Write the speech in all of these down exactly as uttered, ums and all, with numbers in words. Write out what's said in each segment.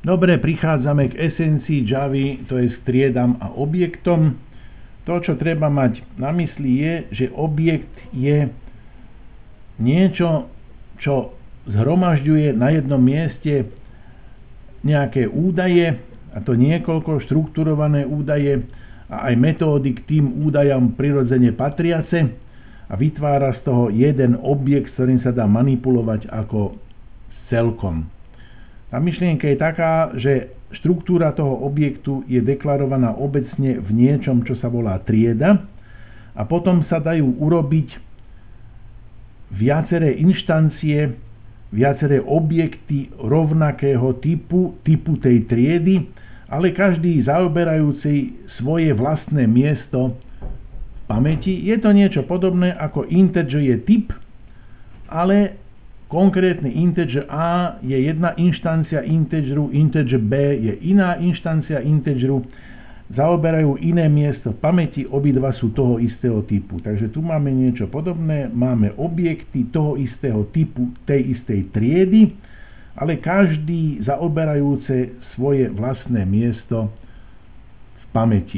Dobre, prichádzame k esencii Javy, to je k triedam a objektom. To, čo treba mať na mysli, je, že objekt je niečo, čo zhromažďuje na jednom mieste nejaké údaje, a to niekoľko štrukturované údaje a aj metódy k tým údajom prirodzene patriace a vytvára z toho jeden objekt, s ktorým sa dá manipulovať ako s celkom. Tá myšlienka je taká, že štruktúra toho objektu je deklarovaná obecne v niečom, čo sa volá trieda, a potom sa dajú urobiť viaceré inštancie, viaceré objekty rovnakého typu, typu tej triedy, ale každý zaoberajúci svoje vlastné miesto v pamäti. Je to niečo podobné ako integer je typ, ale konkrétny integer A je jedna inštancia integeru, integer B je iná inštancia integeru, zaoberajú iné miesto v pamäti, obidva sú toho istého typu. Takže tu máme niečo podobné, máme objekty toho istého typu, tej istej triedy, ale každý zaoberajúce svoje vlastné miesto v pamäti.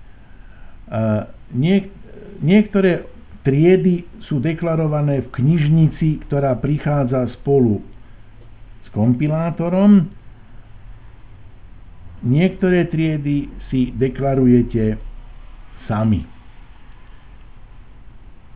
Niek- niektoré triedy sú deklarované v knižnici, ktorá prichádza spolu s kompilátorom. Niektoré triedy si deklarujete sami.